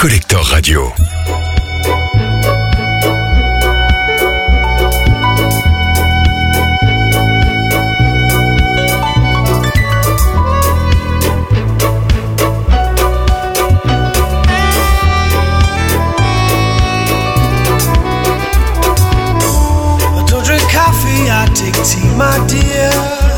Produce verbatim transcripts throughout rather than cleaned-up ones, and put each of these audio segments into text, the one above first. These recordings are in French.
Collector Radio. I take tea, my dear.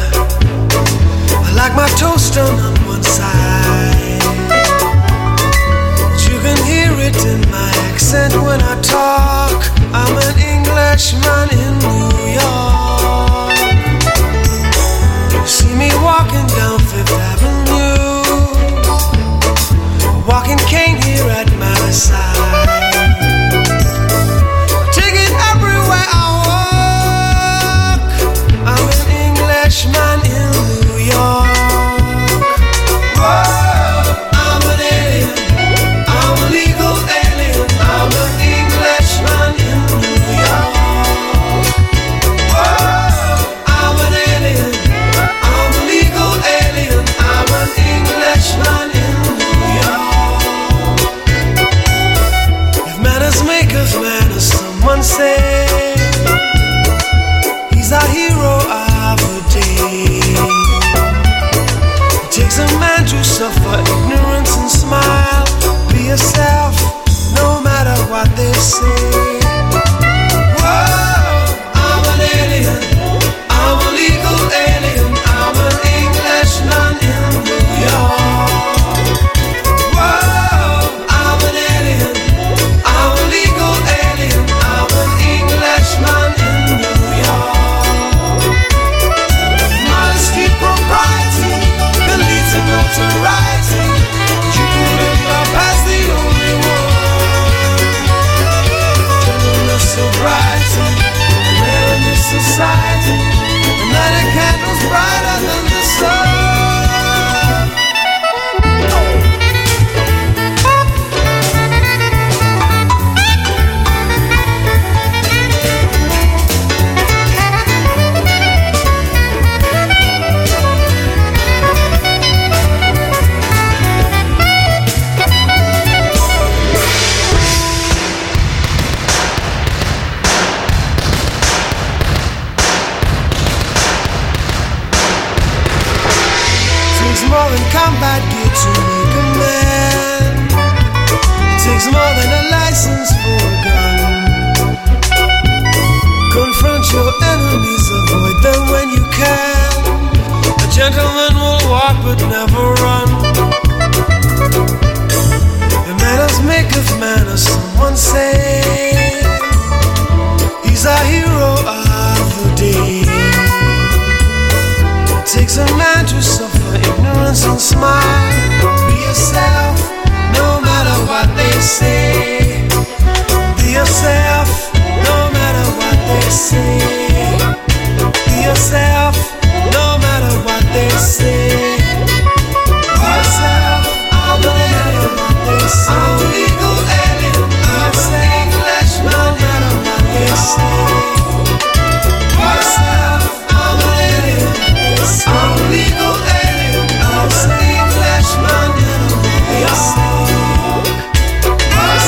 I like my toast done on one side. But you can hear it in my accent when I talk. I'm an Englishman in New York. You see me walking down Fifth Avenue, a walking cane here at my side. Take it everywhere I man in New York. Whoa, I'm an alien. I'm a legal alien. I'm an Englishman in New York. Whoa, I'm an alien. I'm a legal alien. I'm an Englishman in New York. If manners make of manners, someone say he's a hero. It takes a man to suffer ignorance and smile. Be yourself, no matter what they say. Whoa, I'm an alien. I'm a legal alien. I'm an Englishman in New York. Whoa, I'm an alien. I'm a legal alien. I'm an Englishman in New York. Notoriety, you couldn't bypass the only one. Gentleness, sobriety, and in society, and that a candle's brighter than the sun. More than combat gear to make a man. It takes more than a license for a gun. Confront your enemies, avoid them when you can. A gentleman will walk but never run. The manners make of manners, someone say. He's a hero of the day. It takes a man to suffer ignorance and smile. Be yourself, no matter what they say. Be yourself, no matter what they say. Be yourself, no matter what they say. Be yourself, I'm an alien. I'm a legal alien. I'm an Englishman, no matter what they say. Be yourself, I'm an alien. I'm a legal alien. I'm an Englishman in New York.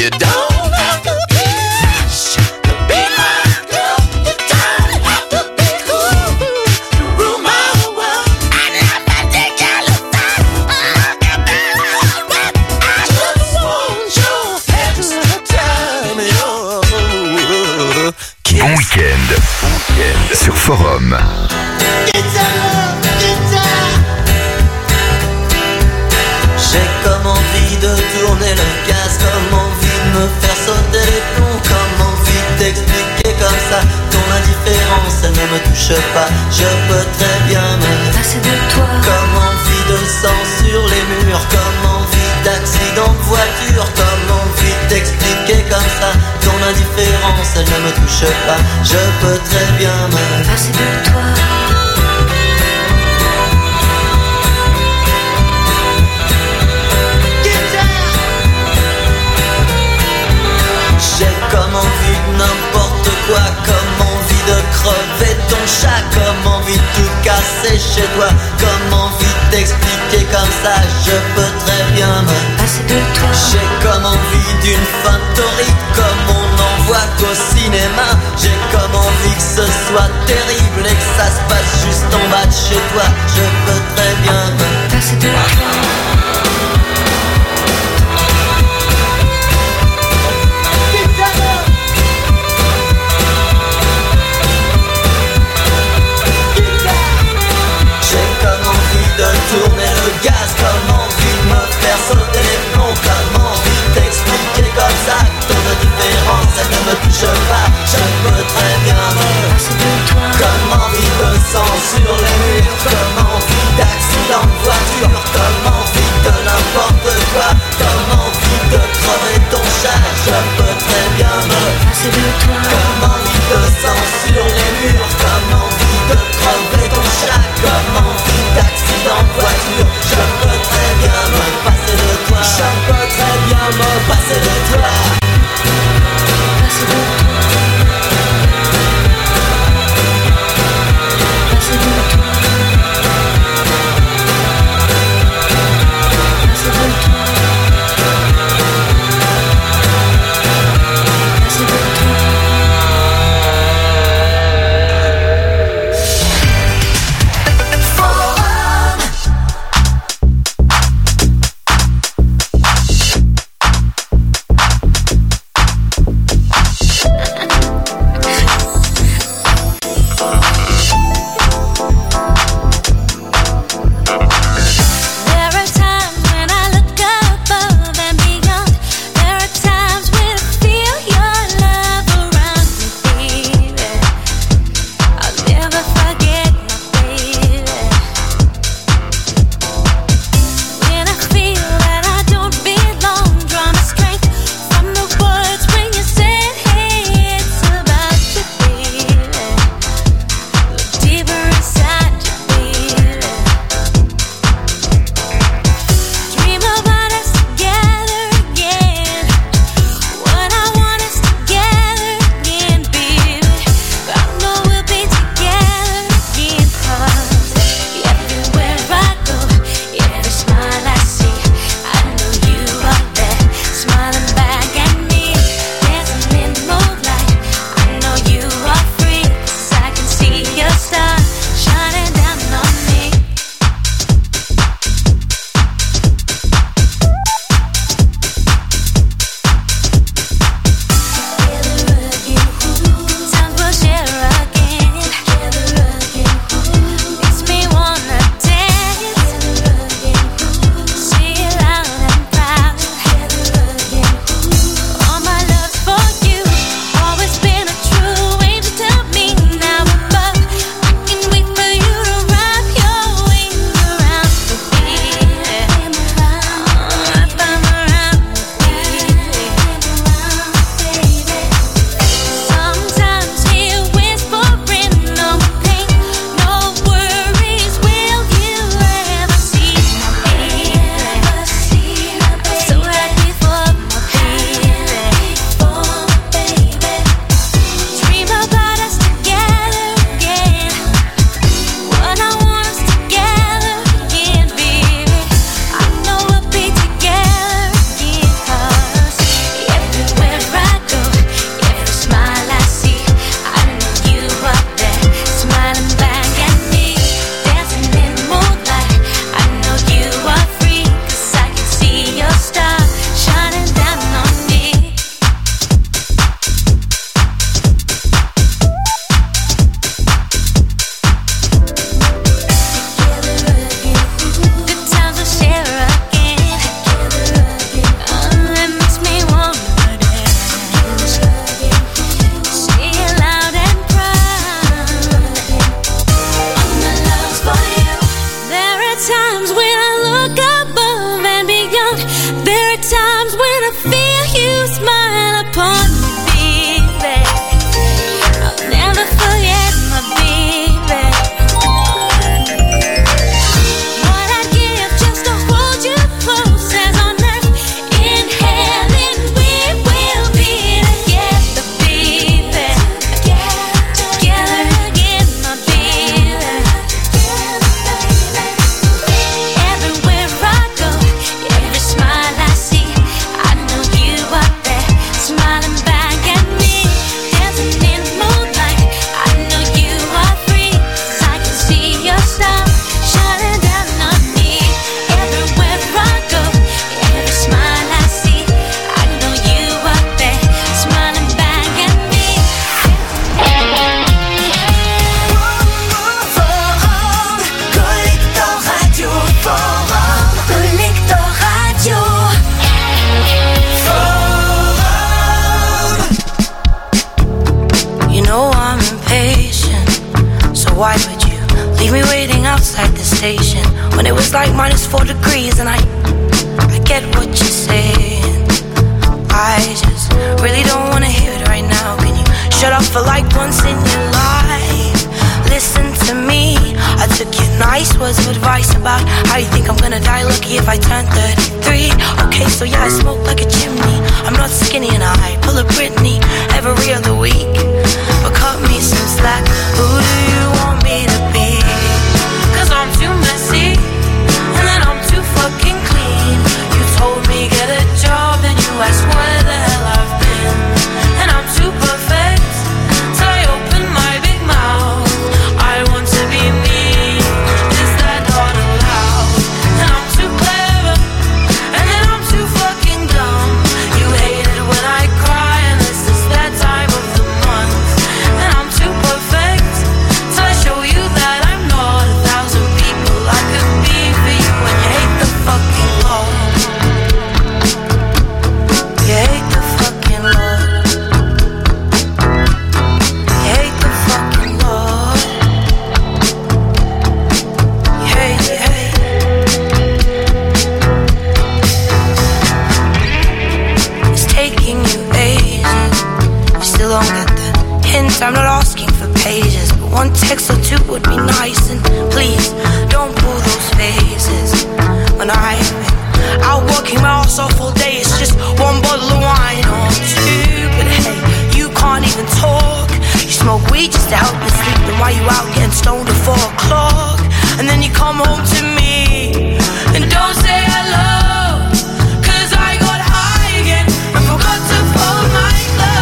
You don't have to be rich to be my girl. You don't have to be cool to rule my world. I never think I look back. Look at me, I just want your extra time. Bon week-end. Week-end sur Forum. J'ai comme envie de tourner le gaz, comme envie de me faire sauter les plombs, comme envie d'expliquer comme ça ton indifférence, elle ne me touche pas. Je peux très bien me passer de toi. Comme envie de sang sur les murs, comme envie d'accident de voiture, comme envie d'expliquer comme ça ton indifférence, elle ne me touche pas. Je peux très bien me passer de toi. J'ai comme envie de n'importe quoi, comme envie de crever ton chat, comme envie de tout casser chez toi, comme envie d'expliquer comme ça, je peux très bien me passer de toi. J'ai comme envie d'une fin torride, comme on n'en voit qu'au cinéma. J'ai comme envie que ce soit terrible et que ça se passe juste en bas de chez toi. Je peux très bien me passer de toi. Tourner le gaz, comme envie de me faire sauter les plombs, comme envie d'expliquer comme ça que ton indifférence elle ne me touche pas. Je peux très bien me passer de toi. Comme envie de sang sur les murs, comme envie d'accident de voiture, comme envie de n'importe quoi, comme envie de crever ton chat. Je peux très bien me passer de toi. Comme envie de sang sur les murs, comme envie de crever ton chat, comme envie d'accident de voiture. Je peux très bien me passer de toi. Je peux très bien me passer de toi. Passer de toi. Passer de toi. Passer de toi. Passer de toi. outside the station when it was like minus four degrees, and I, I get what you're saying. I just really don't wanna hear it right now. Can you shut up for like once in your life? Listen to me. I took your nice words of advice about how you think I'm gonna die lucky if I turn thirty-three. Okay, so yeah, I smoke like a chimney. I'm not skinny and I pull a Britney every other week. But cut me some slack. Who do you want me to be? Cause I'm too messy and then I'm too fucking clean. You told me get a job, then you asked where the hell I've been. And I'm too perfect till I open my big mouth. I want to be me. Is that not allowed? And I'm too clever and then I'm too fucking dumb. You hate it when I cry and this is that time of the month. And I'm too perfect till I show you that I'm not a thousand people I could be for you. And you hate the fucking Lord. You hate the fucking Lord. You hate the fucking Lord. You hate, you hate. It's taking you ages. You still don't get the hint. I'm not asking for pages, but one text or two would be nice. And please don't pull those faces when I've been out working my ass off all day. It's just one bottle of wine or two. But hey, you can't even talk. You smoke weed just to help you sleep. Then why you out getting stoned at four o'clock? And then you come home to me and don't say hello. Cause I got high again and forgot to fold my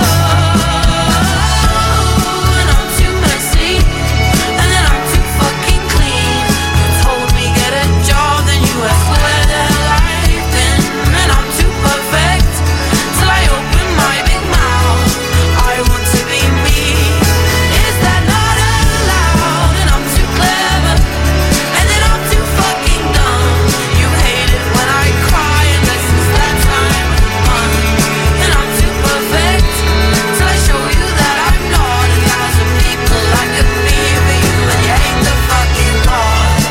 clothes. And I'm too messy and then I'm too fucking clean. You told me get a job, then you asked where the hell I've been. And I'm too perfect till I open my big mouth. I want to be me. Is that not allowed? And I'm too clever and then I'm too fucking dumb. You hate it when I cry and this is that time of the month. And I'm too perfect till I show you that I'm not a thousand people I could be for you. And you hate the fucking Lord.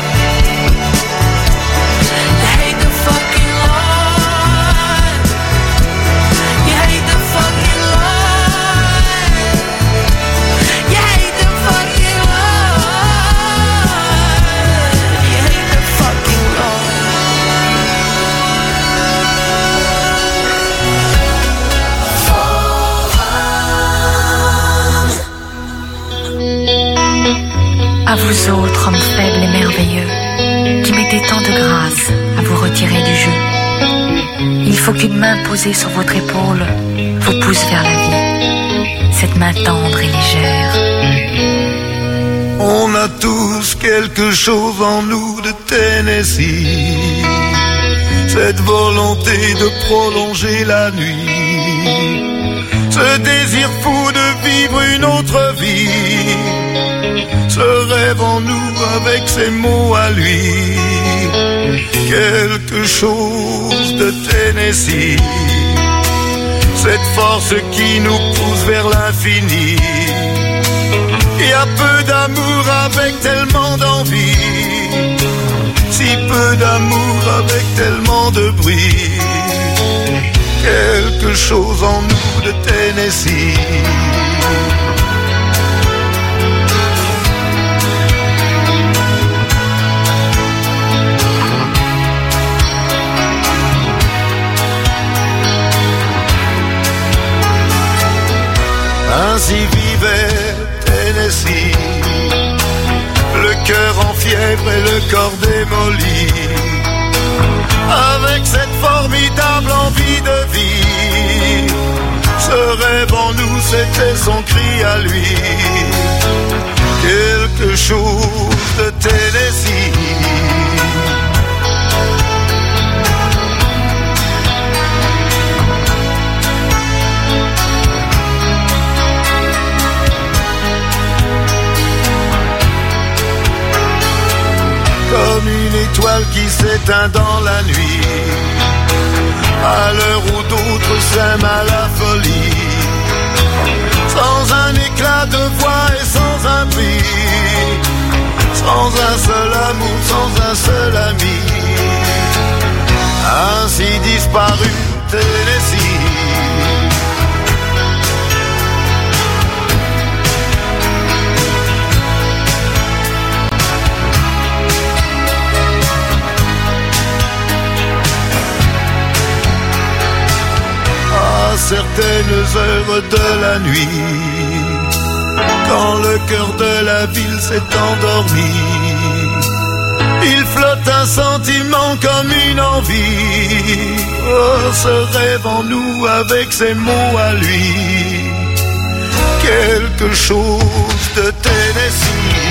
You hate the fucking Lord. You hate the fucking Lord. You hate the fucking Lord. You hate the fucking Lord. À vous autres, hommes faibles et merveilleux, qui mettez tant de grâce à vous retirer du jeu. Il faut qu'une main posée sur votre épaule vous pousse vers la vie, cette main tendre et légère. On a tous quelque chose en nous de Tennessee, cette volonté de prolonger la nuit, ce désir fou de vivre une autre vie, ce rêve en nous avec ses mots à lui, quelque chose de Tennessee, cette force qui nous pousse vers l'infini. Il y a peu d'amour avec tellement d'envie, si peu d'amour avec tellement de bruit, quelque chose en nous de Tennessee. Ainsi vivait Tennessee, le cœur en fièvre et le corps démoli, avec cette formidable envie de vie. Ce rêve en nous, c'était son cri à lui, quelque chose de Tennessee. Comme une étoile qui s'éteint dans la nuit, à l'heure où d'autres s'aiment à la folie, sans un éclat de voix et sans un bruit, sans un seul amour, sans un seul ami. Ainsi disparu Tennessee. À certaines heures de la nuit, quand le cœur de la ville s'est endormi, il flotte un sentiment comme une envie. Oh, ce rêve en nous avec ses mots à lui, quelque chose de Tennessee.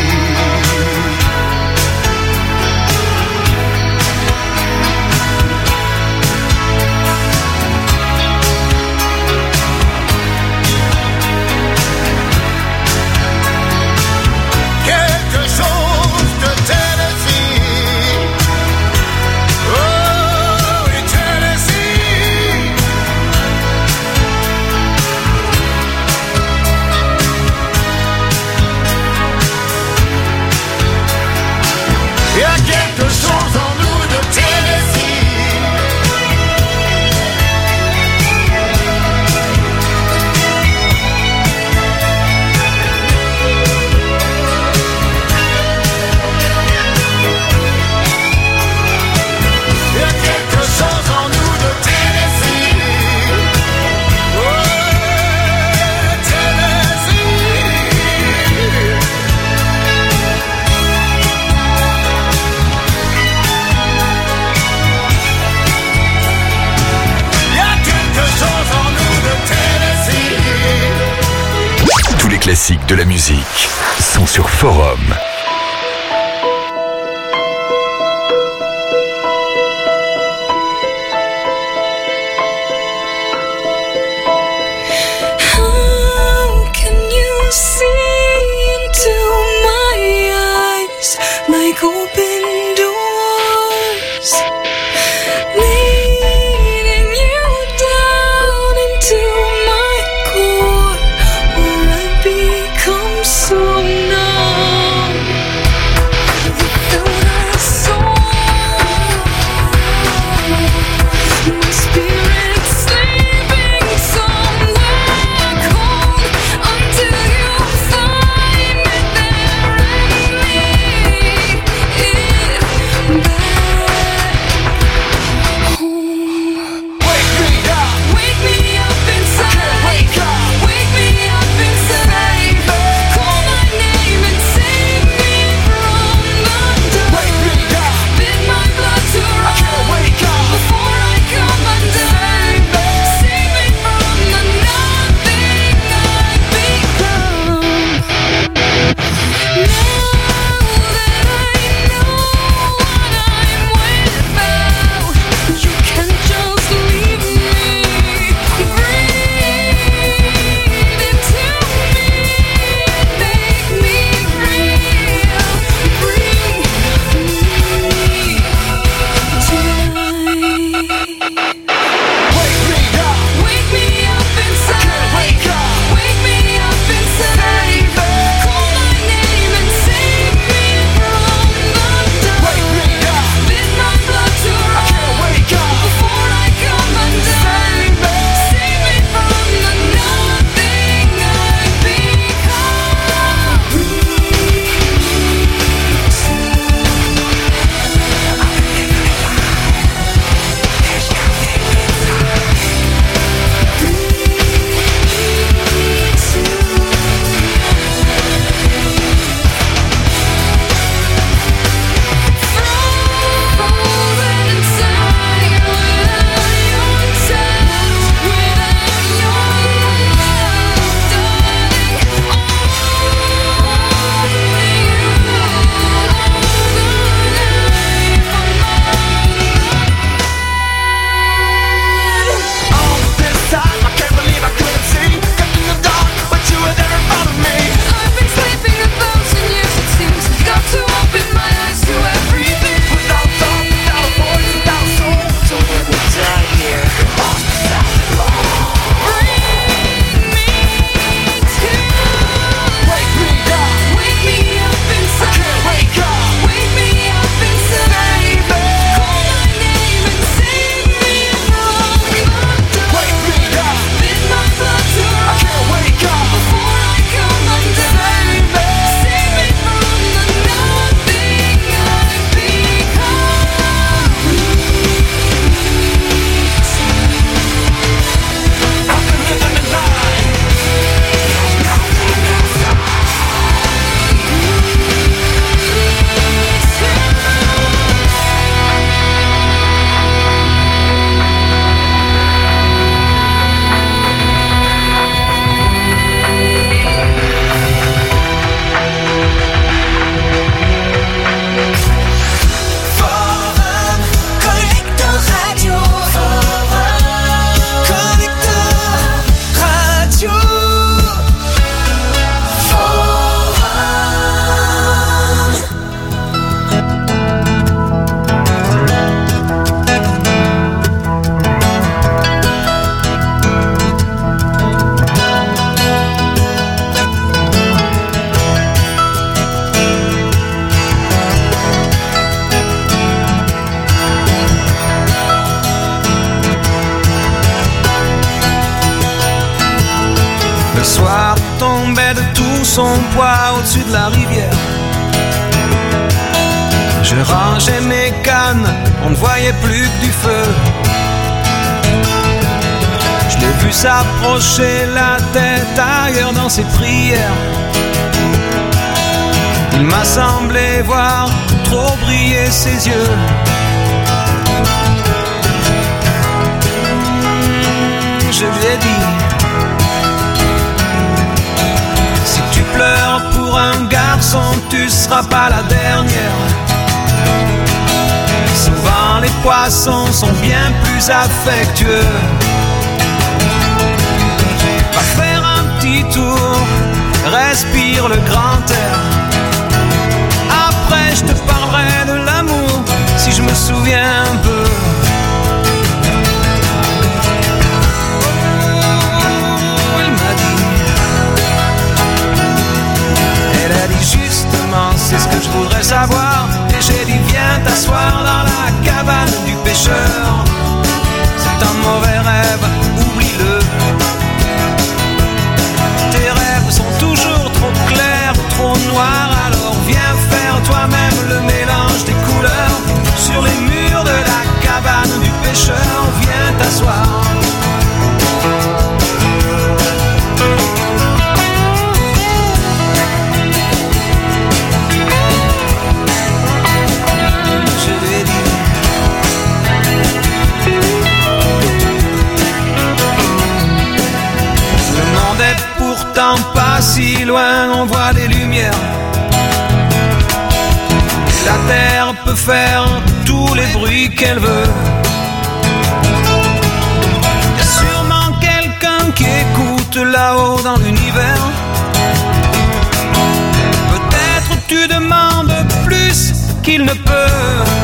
Classiques de la musique sont sur Forum. So numb. Le soir tombait de tout son poids au-dessus de la rivière. Je rangeais mes cannes, on ne voyait plus que du feu. Je l'ai vu s'approcher, la tête ailleurs dans ses prières. Il m'a semblé voir trop briller ses yeux. Je lui ai dit: si tu pleures pour un garçon, tu seras pas la dernière. Souvent les poissons sont bien plus affectueux. Va faire un petit tour, respire le grand air. Après je te parlerai de l'amour, si je me souviens un peu. Oh, elle m'a dit, elle a dit justement, c'est ce que je voudrais savoir. Et j'ai dit viens t'asseoir dans la cabane du pêcheur. C'est un mauvais rêve, oublie-le. Tes rêves sont toujours trop clairs, trop noirs. Alors viens faire toi-même le mélange des couleurs. Sur les murs de la cabane du pêcheur, viens t'asseoir. Je lui ai dit, le monde est pourtant pas si loin, on voit des lumières. La terre peut faire tous les bruits qu'elle veut. Y a sûrement quelqu'un qui écoute là-haut dans l'univers. Peut-être tu demandes plus qu'il ne peut.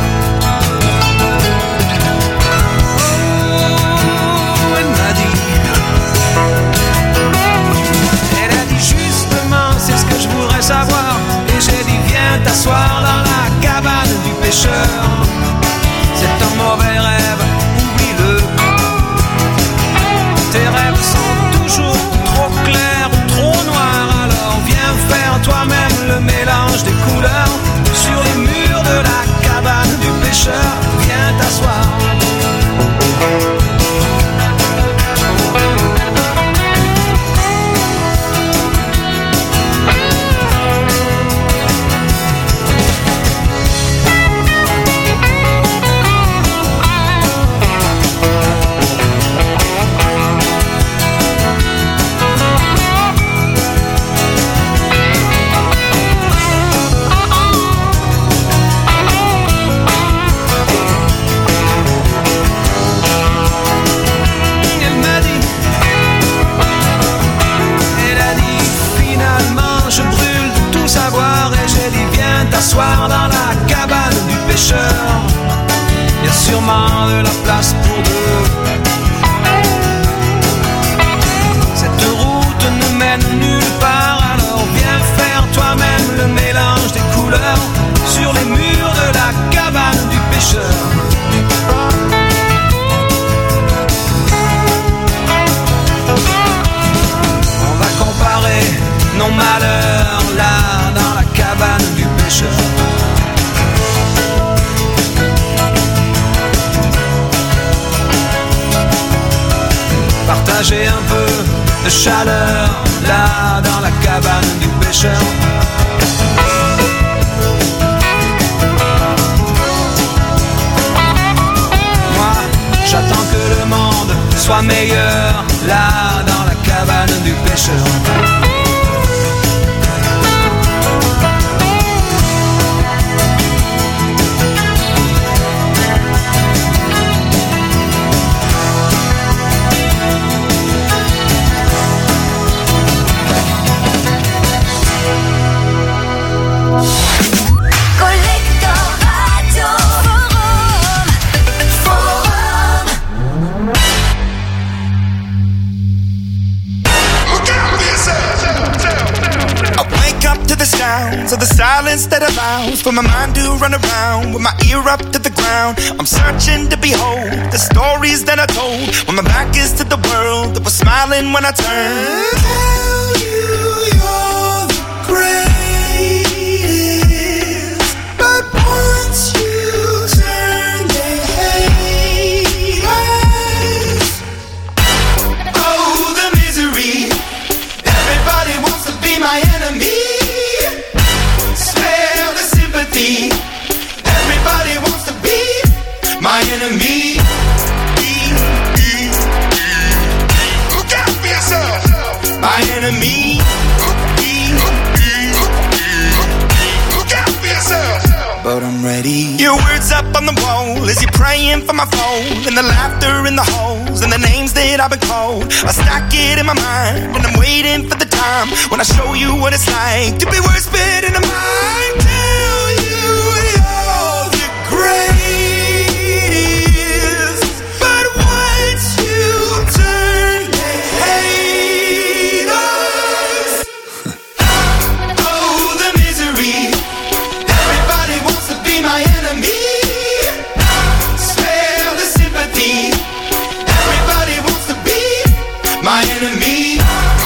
Oh, elle m'a dit, elle a dit justement, c'est ce que je voudrais savoir. Et j'ai dit viens t'asseoir dans la cabane du pêcheur. C'est un mauvais rêve, oublie-le. Tes rêves sont toujours trop clairs ou trop noirs. Alors viens faire toi-même le mélange des couleurs. Sur les murs de la cabane du pêcheur, viens t'asseoir. T'asseoir dans la cabane du pêcheur. Y a sûrement de la place pour deux. Cette route ne mène nulle part. Alors viens faire toi-même le mélange des couleurs. Sur les murs de la cabane du pêcheur. On va comparer nos malheurs là dans la cabane du pêcheur. Partager un peu de chaleur là dans la cabane du pêcheur. Moi, j'attends que le monde soit meilleur là dans la cabane du pêcheur. Of the silence that allows for my mind to run around with my ear up to the ground. I'm searching to behold the stories that I told when my back is to the world that was smiling when I turned. my enemy. But I'm ready. Your words up on the wall as you're praying for my phone, and the laughter in the holes and the names that I've been called. I stack it in my mind and I'm waiting for the time when I show you what it's like to be worse fit in a mind. Tell you you're the greatest, but once you turn they hate us. Oh, the misery. My enemy, spare the sympathy. Everybody wants to be my enemy.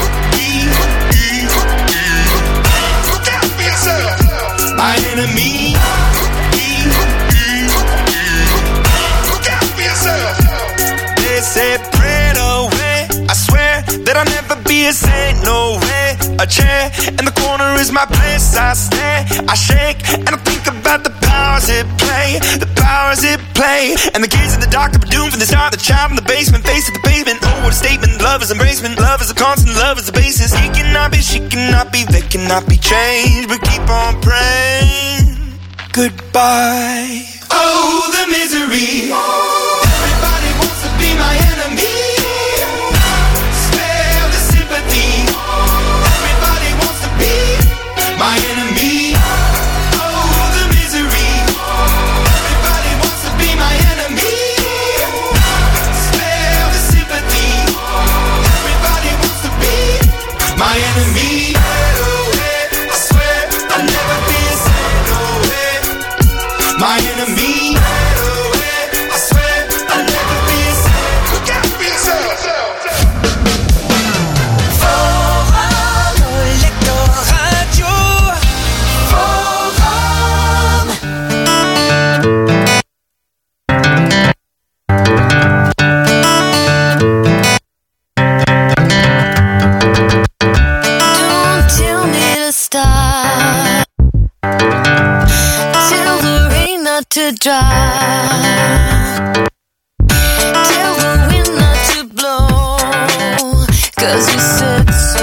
Look out for yourself. My enemy. Look out for yourself. They said pray away. I swear that I'll never be a saint. No way. A chair in the corner is my place. I stare, I shake, and I think about the powers it play, the powers it play. And the kids in the dark are doomed from the start. The child in the basement, face at the pavement. Oh, what a statement. Love is embracement. Love is a constant. Love is the basis. He cannot be, she cannot be, they cannot be changed. But keep on praying. Goodbye. Oh, the misery. Everybody wants to be my enemy. Spare the sympathy. Everybody wants to be my enemy. My enemy, I swear I'll never be a saint, no way. My enemy, I swear I'll never be a saint. Look out for yourself. Forum, Electro-Radio. Forum. Stop. Tell the rain not to dry. Tell the wind not to blow. Cause you said so.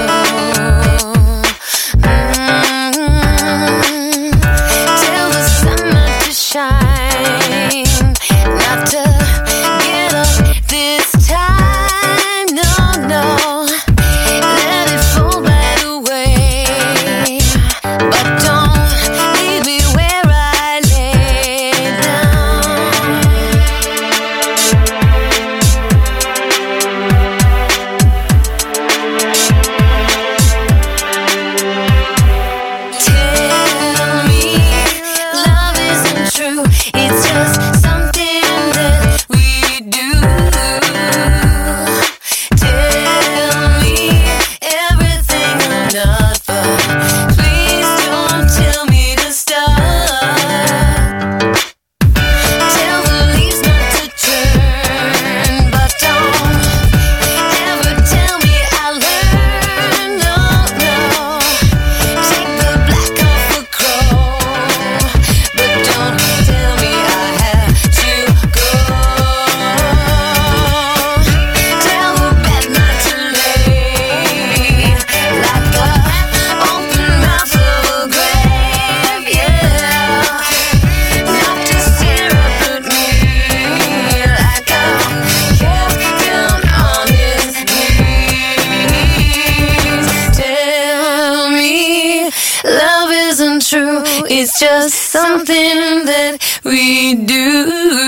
Mm-hmm. Tell the sun not to shine. Not to get up this time. No, no. Let it fall right away. But don't leave me where I lay down. Tell me love isn't true. It's just something that we do. Tell me everything I'm not for. Please don't tell me to stop. Tell the leaves not to turn, but don't ever tell me I learned. No, no. Take the black off a crow, but don't tell me I have to go. Tell the bed not to lay like a open mouth of a grave, yeah. Not to stare up at me like I'm kept down on his knees. Tell me love isn't true. It's just something that we do.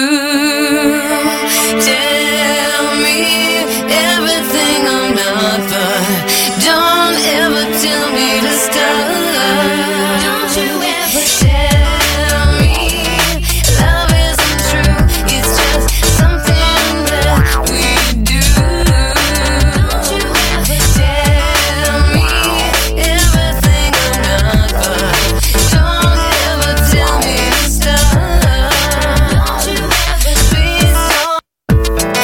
Tell me everything I'm not, but don't ever tell me to stop. Don't you ever tell me love isn't true. It's just something that we do. Don't you ever tell me everything I'm not, but don't ever tell me to stop. Don't you ever, please don't.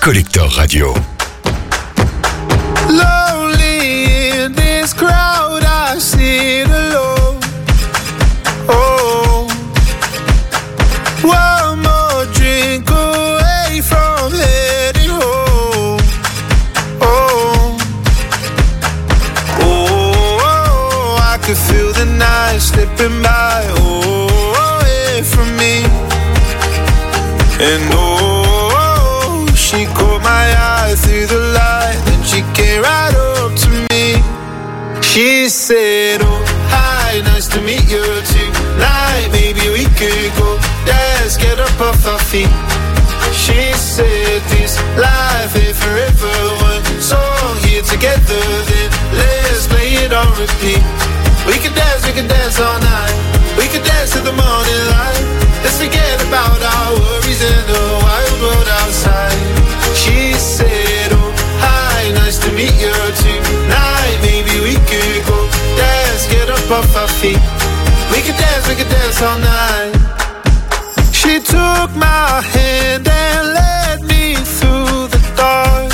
Collector Radio. Lonely in this crowd, I sit alone. Oh, one more drink away from heading home. Oh, oh, oh, I could feel the night slipping by. Oh, away from me. And oh, she caught my eye through the light, and she came right up to me. She said, oh, hi, nice to meet you tonight. Maybe we could go dance, get up off our feet. She said, this life ain't forever. One song here together, then let's play it on repeat. We could dance, we could dance all night. We could dance to the morning light. Let's forget about our worries in the wild world outside. She said, oh, hi, nice to meet you tonight. Maybe we could go dance, get up off our feet. We could dance, we could dance all night. She took my hand and led me through the dark.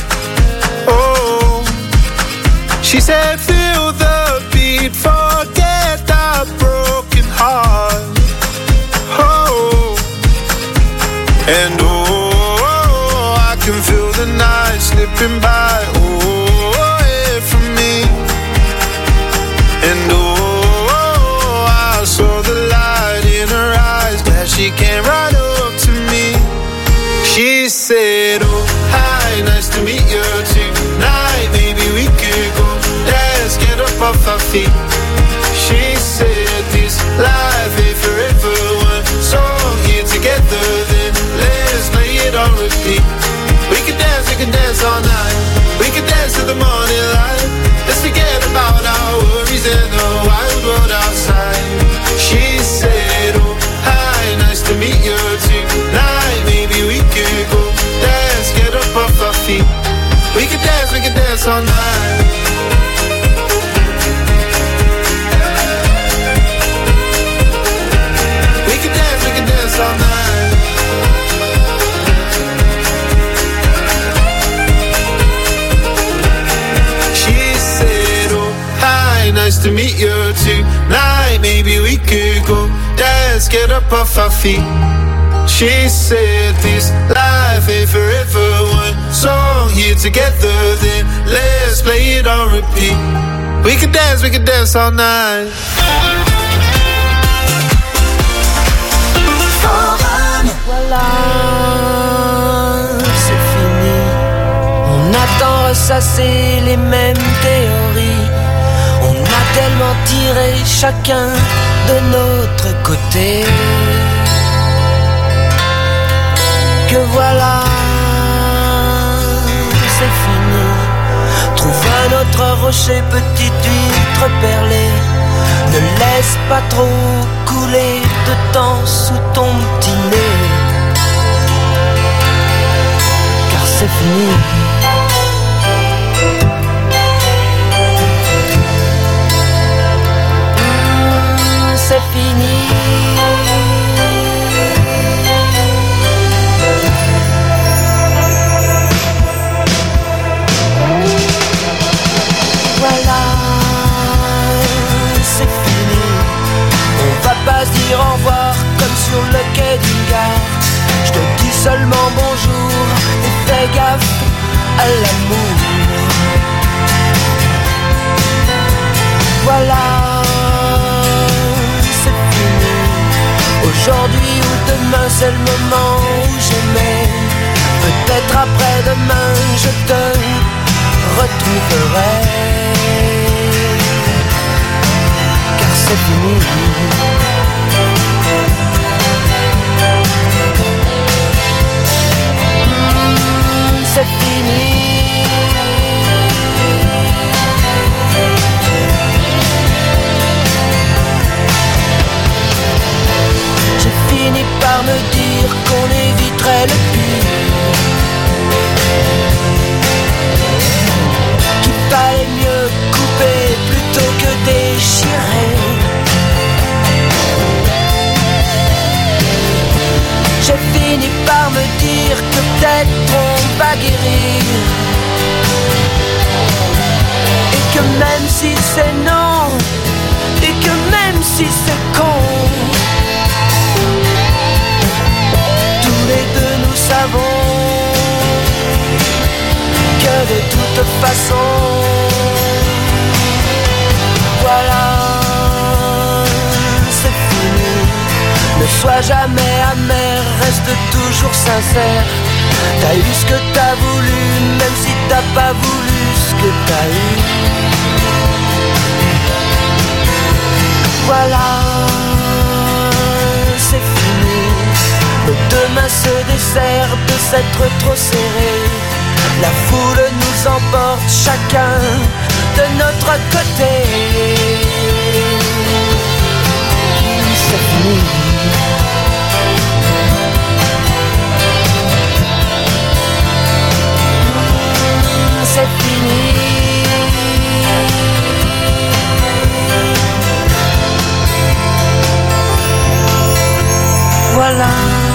Oh, she said, feel the beat, forget our broken heart. Oh, and oh, I can feel the night slipping by. Oh, away from me. And oh, I saw the light in her eyes. Glad she came right up to me. She said, oh, hi, nice to meet you tonight. Maybe we could go dance, get up off our feet. She said, this life ain't forever. One song here together, then let's play it on repeat. We can dance, we can dance all night. We can dance to the morning light. Let's forget about our worries in the wild world outside. She said, oh, hi, nice to meet you tonight. Maybe we could go dance, get up off our feet. We can dance, we can dance all night. All night. She said, oh, hi, nice to meet you tonight. Maybe we could go dance, get up off our feet. She said, this life ain't forever. One song here together, then let's play it on repeat. We could dance, we could dance all night. Voilà, c'est fini. On a tant ressassé les mêmes théories. On a tellement tiré chacun de notre côté que voilà, c'est fini. Trouve un autre rocher, petite huître perlée. Ne laisse pas trop couler de temps sous ton petit nez, car c'est fini. Mmh, c'est fini. Voilà. Pas se dire au revoir comme sur le quai d'une gare. Je te dis seulement bonjour et fais gaffe à l'amour. Voilà, c'est fini. Aujourd'hui ou demain c'est le moment où j'aimais. Peut-être après-demain je te retrouverai, car c'est fini. C'est fini. J'ai fini par me dire qu'on éviterait le pire, qu'il fallait mieux couper plutôt que déchirer. J'ai fini par me dire que peut-être on pas guérir. Et que même si c'est non, et que même si c'est con, tous les deux nous savons que de toute façon, voilà, c'est fini. Ne sois jamais amer, reste toujours sincère. T'as eu ce que t'as voulu, même si t'as pas voulu ce que t'as eu. Voilà, c'est fini. Nos deux mains se desserrent de s'être trop serrées. La foule nous emporte chacun de notre côté. C'est fini. C'est fini. Voilà,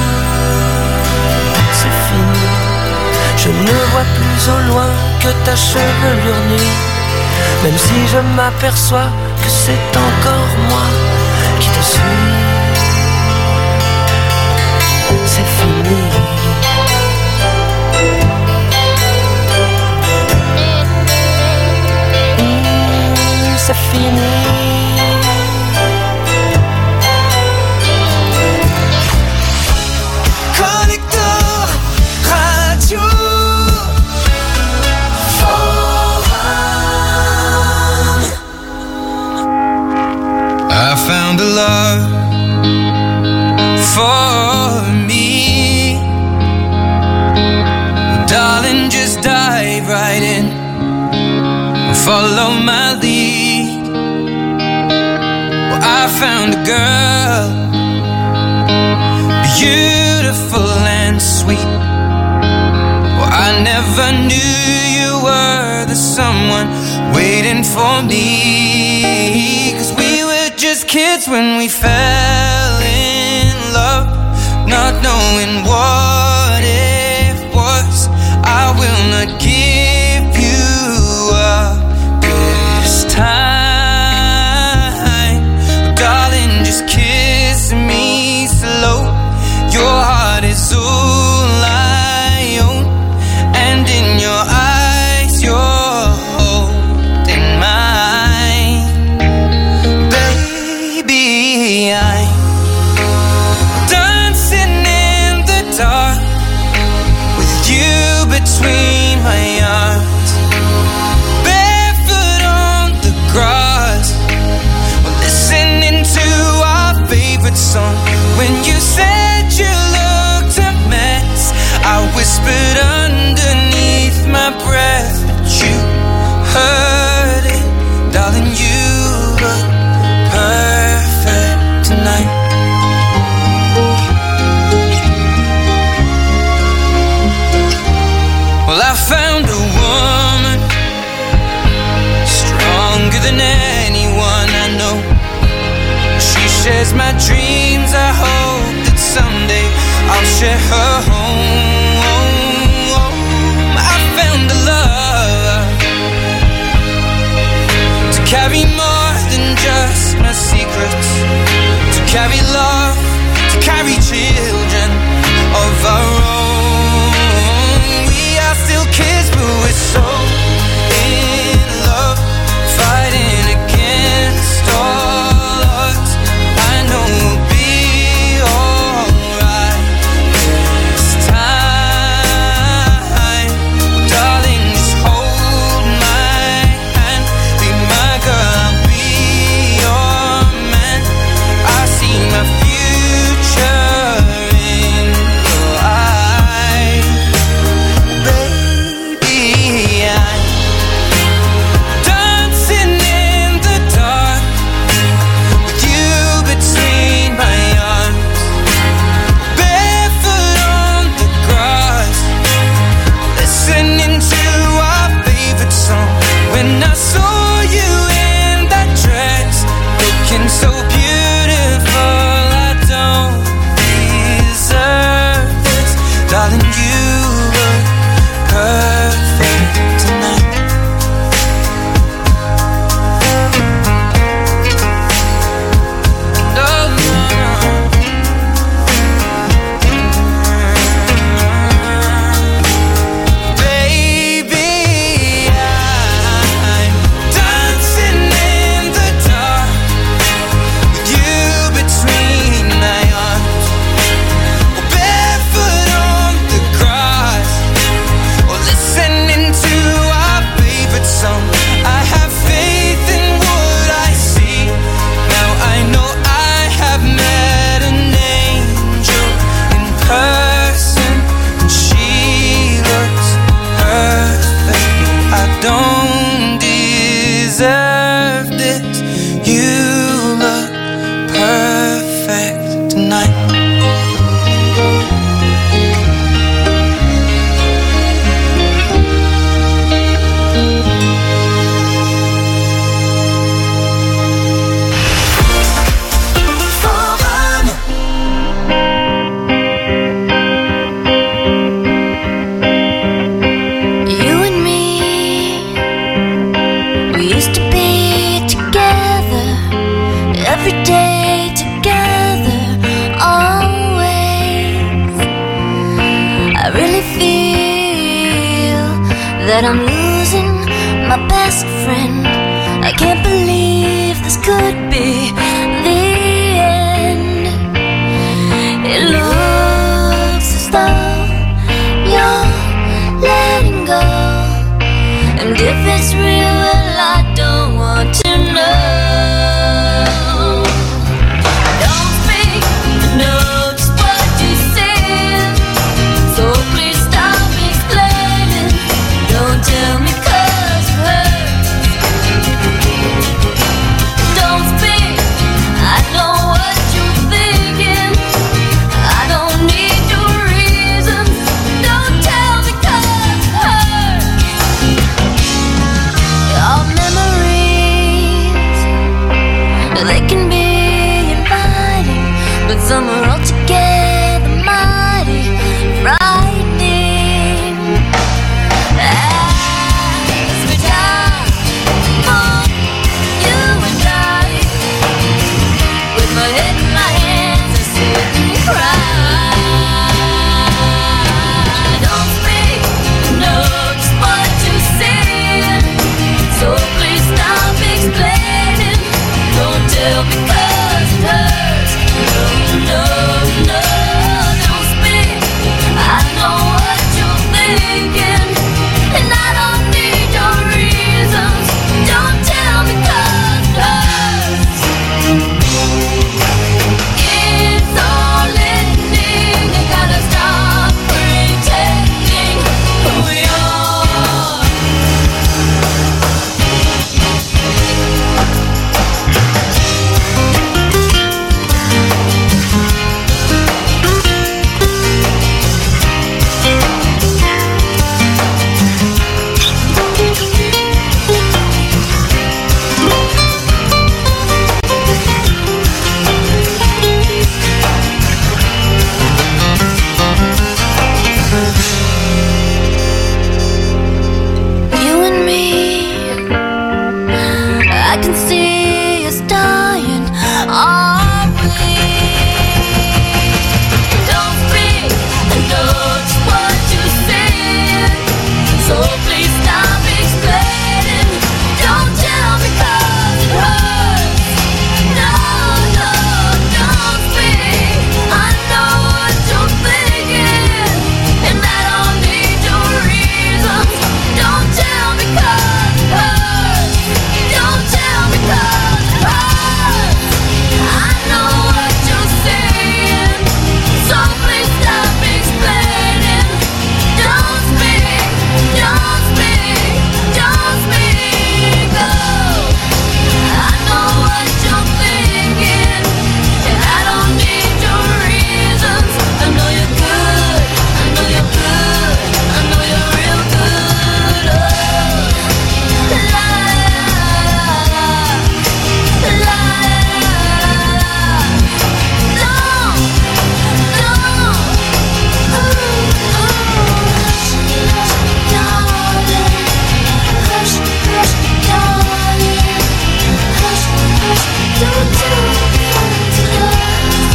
c'est fini. Je ne vois plus au loin que ta chevelure nue, même si je m'aperçois que c'est encore moi qui te suis. C'est fini. C'est fini. Connecteur radio. Forum. I found a love for me. Darling, just dive right in. Follow my lead. Well, I found a girl, beautiful and sweet. Well, I never knew you were the someone waiting for me. 'Cause we were just kids when we fell in love, not knowing what it was. I will not give you up this time, darling, just kiss me slow. Your heart is all I own, and in your eyes you're holding mine. Baby, I'm dancing in the dark with you between my arms, barefoot on the grass, listening to our favorite song. When you said you looked a mess, I whispered underneath my breath, but you heard it, darling, you look perfect tonight. Well, I found a woman stronger than anyone I know. She shares my dreams. I hope that someday I'll share her home. I found a love to carry more than just my secrets, to carry love, to carry children of our own. We are still kids, but we're so in love, fighting against all odds. I know we'll be alright this time. that I'm losing my best friend. I can't believe this could be the end. It looks as though you're letting go, and if it's real, well, I don't want to know. Don't speak, know just what you said, so please stop explaining. Don't tell me 'cause it hurts. Don't speak, I know what you're thinking. I don't need your reasons. Don't tell me 'cause it hurts. Your memories, they can be inviting, but some are altogether mighty frightening. As we die, oh, you and I, with my head in my hands, I sit and cry. Don't speak, know just what you said, so please stop explaining. Don't tell me 'cause it hurts. No, no, no, don't speak. I know what you're thinking, and I don't need your reasons. Don't tell me 'cause it hurts. It's all ending. I gotta stop pretending who we are. You and me, I can see us dying, are we? Don't speak, I know just what you said, so please stop explaining. Don't tell me 'cause it hurts. No, no, don't speak. I know what you're thinking, and I don't need your reasons. Don't tell me 'cause it hurts. Don't tell me 'cause it hurts. I know what you're saying, so please stop explaining. Don't speak, don't speak, don't speak. Oh, I know what you're thinking, and I don't need your reasons. I know you're good, I know you're good, I know you're real good. Oh, la la la la la la. Don't, don't. Ooh, ooh. Hush, hush, darling. Hush, hush, darling. Hush, hush, don't tell me 'cause it hurts.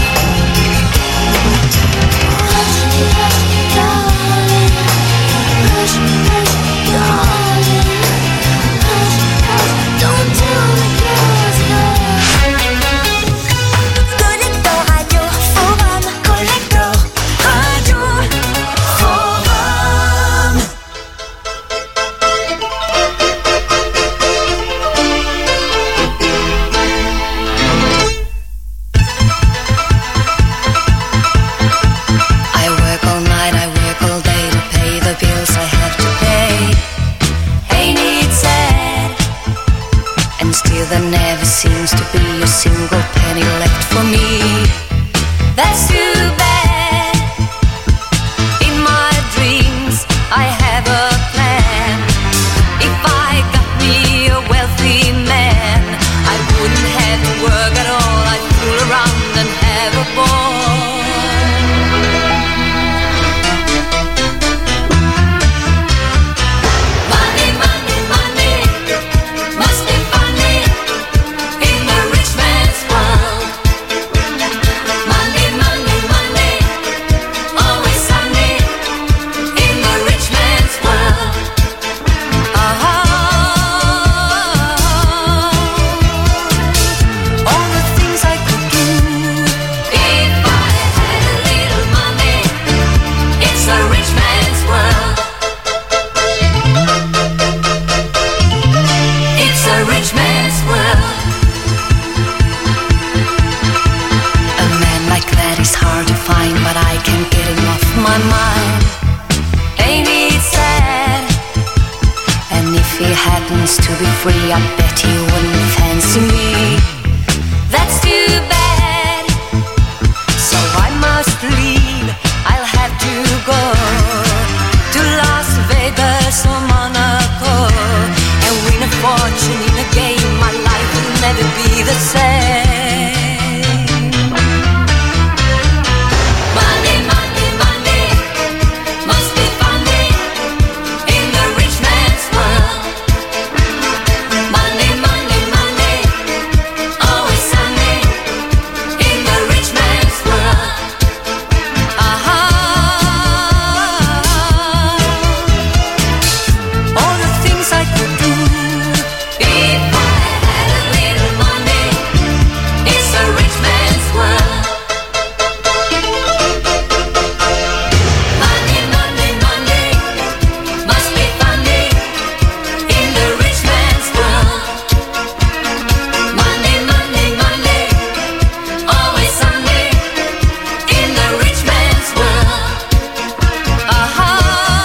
Hush, hush, darling. Hush, hush, darling. Hush, hush, don't tell me 'cause it hurts. Connector Radio Forum. Connector Radio Forum. I work all night, I work all day to pay the bills I have to pay. Ain't it sad? And still there never seems to be a single penny left for me. That's too bad. In my dreams I have a plan. If I got me a wealthy man, I wouldn't have to work at all. I'd fool around and have a ball. Money, money, money, must be funny in the rich man's world. Money, money, money. fine, but I can't get him off my mind. Ain't it sad? And if he happens to be free, I bet he wouldn't fancy me. That's too bad. So I must leave, I'll have to go to Las Vegas or Monaco and win a fortune in a game. My life will never be the same. Money, money, money must be funny in the rich man's world. Money, money, money, always sunny in the rich man's world. Uh-huh. All the things I could do if I had a little money. It's a rich man's world. Money, money, money must be funny in the rich man's world. Money, money, money, always sunny in the rich man's world. Uh-huh.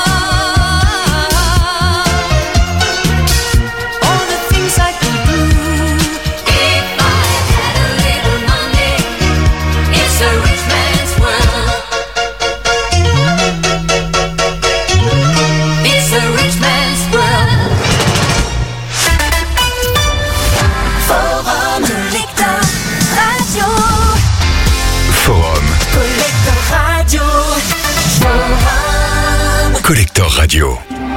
All the things I could do if I had a little money. It's a rich man's world. It's a rich man's world. Forum Collector Radio. Forum. Collector Radio. Forum. Collector Radio.